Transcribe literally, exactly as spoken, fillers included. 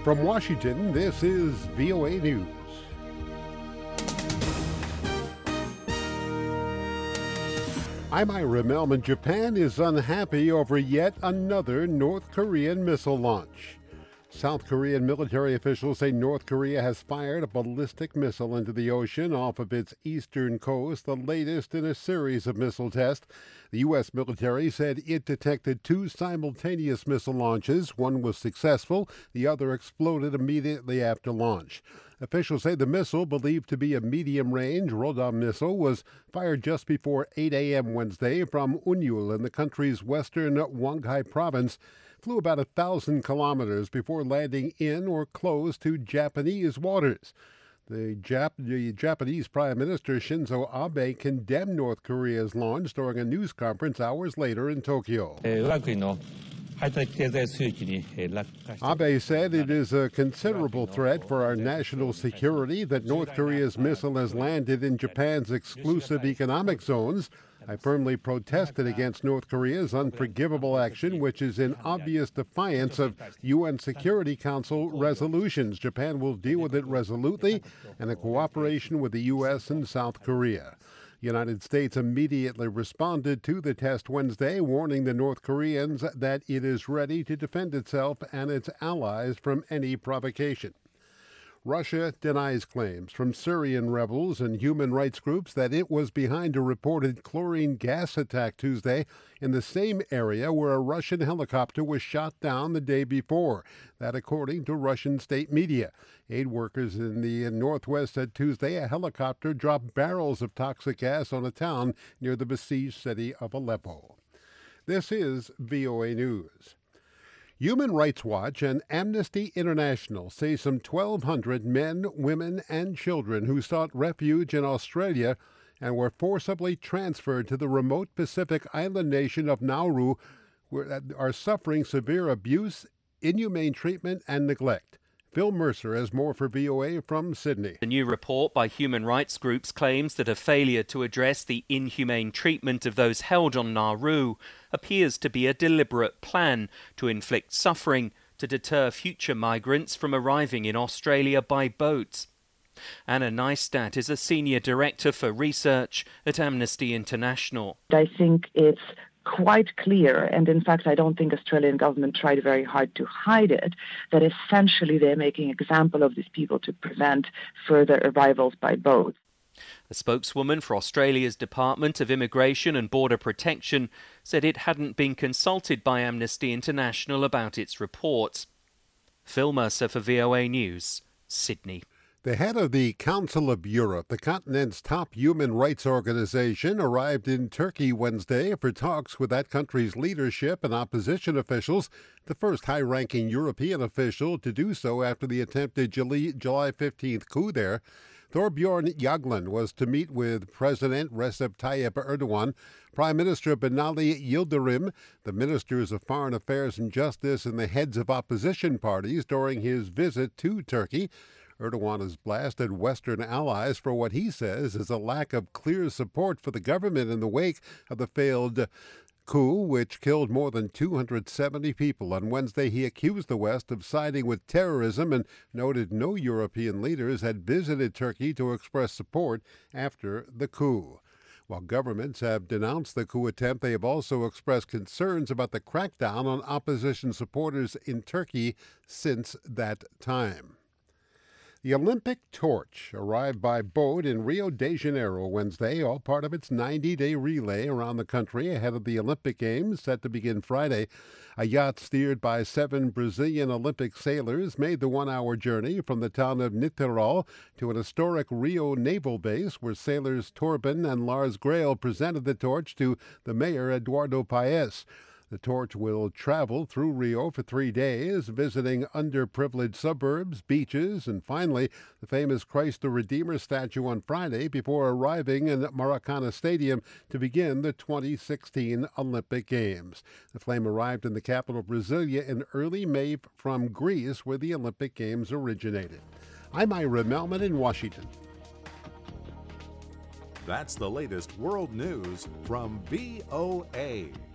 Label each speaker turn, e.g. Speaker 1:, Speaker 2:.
Speaker 1: From Washington, this is V O A News. I'm Ira Melman. Japan is unhappy over yet another North Korean missile launch. South Korean military officials say North Korea has fired a ballistic missile into the ocean off of its eastern coast, the latest in a series of missile tests. The U S military said it detected two simultaneous missile launches. One was successful, the other exploded immediately after launch. Officials say the missile, believed to be a medium-range Rodam missile, was fired just before eight a.m. Wednesday from Unyul in the country's western Hwanghae province. Flew about a thousand kilometers before landing in or close to Japanese waters. The, Jap- the Japanese Prime Minister Shinzo Abe condemned North Korea's launch during a news conference hours later in Tokyo. Abe said it is a considerable threat for our national security that North Korea's missile has landed in Japan's exclusive economic zones. I firmly protested against North Korea's unforgivable action, which is in obvious defiance of U N Security Council resolutions. Japan will deal with it resolutely and in cooperation with the U S and South Korea. The United States immediately responded to the test Wednesday, warning the North Koreans that it is ready to defend itself and its allies from any provocation. Russia denies claims from Syrian rebels and human rights groups that it was behind a reported chlorine gas attack Tuesday in the same area where a Russian helicopter was shot down the day before. That according to Russian state media. Aid workers in the northwest said Tuesday a helicopter dropped barrels of toxic gas on a town near the besieged city of Aleppo. This is V O A News. Human Rights Watch and Amnesty International say some twelve hundred men, women, and children who sought refuge in Australia and were forcibly transferred to the remote Pacific island nation of Nauru are suffering severe abuse, inhumane treatment, and neglect. Phil Mercer has more for V O A from Sydney.
Speaker 2: The new report by human rights groups claims that a failure to address the inhumane treatment of those held on Nauru appears to be a deliberate plan to inflict suffering to deter future migrants from arriving in Australia by boat. Anna Neistat is a senior director for research at Amnesty International.
Speaker 3: I think it's quite clear, and in fact I don't think Australian government tried very hard to hide it, that essentially they're making an example of these people to prevent further arrivals by boat.
Speaker 2: A spokeswoman for Australia's Department of Immigration and Border Protection said it hadn't been consulted by Amnesty International about its report. Phil Mercer for V O A News, Sydney.
Speaker 1: The head of the Council of Europe, the continent's top human rights organization, arrived in Turkey Wednesday for talks with that country's leadership and opposition officials, the first high-ranking European official to do so after the attempted July fifteenth coup there. Thorbjorn Jagland was to meet with President Recep Tayyip Erdogan, Prime Minister Binali Yildirim, the Ministers of Foreign Affairs and Justice, and the heads of opposition parties during his visit to Turkey. Erdogan has blasted Western allies for what he says is a lack of clear support for the government in the wake of the failed coup, which killed more than two hundred seventy people. On Wednesday, he accused the West of siding with terrorism and noted no European leaders had visited Turkey to express support after the coup. While governments have denounced the coup attempt, they have also expressed concerns about the crackdown on opposition supporters in Turkey since that time. The Olympic torch arrived by boat in Rio de Janeiro Wednesday, all part of its ninety-day relay around the country ahead of the Olympic Games set to begin Friday. A yacht steered by seven Brazilian Olympic sailors made the one-hour journey from the town of Niterói to an historic Rio naval base where sailors Torben and Lars Grael presented the torch to the mayor Eduardo Paes. The torch will travel through Rio for three days, visiting underprivileged suburbs, beaches, and finally the famous Christ the Redeemer statue on Friday before arriving in Maracana Stadium to begin the twenty sixteen Olympic Games. The flame arrived in the capital Brasilia in early May from Greece, where the Olympic Games originated. I'm Ira Melman in Washington.
Speaker 4: That's the latest world news from V O A.